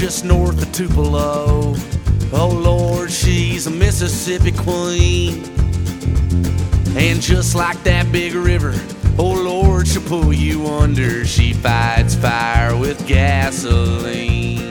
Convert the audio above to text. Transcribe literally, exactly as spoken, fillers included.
just north of Tupelo. Oh Lord, she's a Mississippi queen. And just like that big river, oh Lord, she'll pull you under. She fights fire with gasoline.